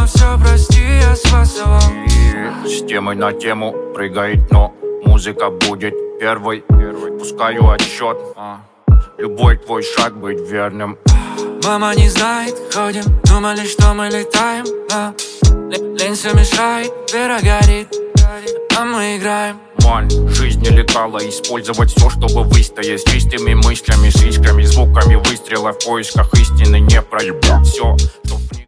все, прости, я спасал. И с темой на тему прыгает, но музыка будет первой. Пускаю отсчет, любой твой шаг быть верным. Мама не знает, ходим, думали, что мы летаем, да. Лень все мешает, вера горит, а мы играем. Мань, жизнь не летала, использовать все, чтобы выстоять. С чистыми мыслями, с искрами, звуками выстрела в поисках истины. Не проебать все, что